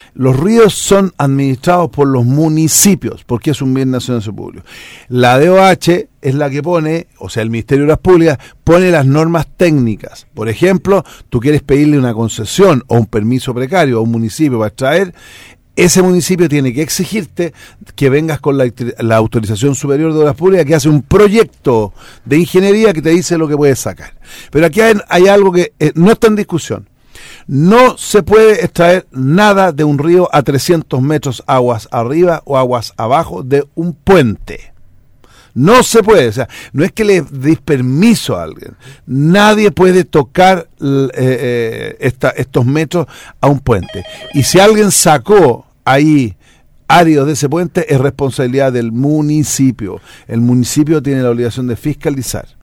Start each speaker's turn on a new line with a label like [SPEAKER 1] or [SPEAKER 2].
[SPEAKER 1] Los ríos son administrados por los municipios, porque es un bien nacional público. La DOH es la que pone, o sea, el Ministerio de Obras Públicas pone las normas técnicas. Por ejemplo, tú quieres pedirle una concesión o un permiso precario a un municipio para extraer, ese municipio tiene que exigirte que vengas con la autorización superior de obras públicas, que hace un proyecto de ingeniería que te dice lo que puedes sacar. Pero aquí hay algo que no está en discusión. No se puede extraer nada de un río a 300 metros aguas arriba o aguas abajo de un puente. No se puede, o sea, no es que le des permiso a alguien. Nadie puede tocar estos metros a un puente. Y si alguien sacó ahí áridos de ese puente, es responsabilidad del municipio. El municipio tiene la obligación de fiscalizar.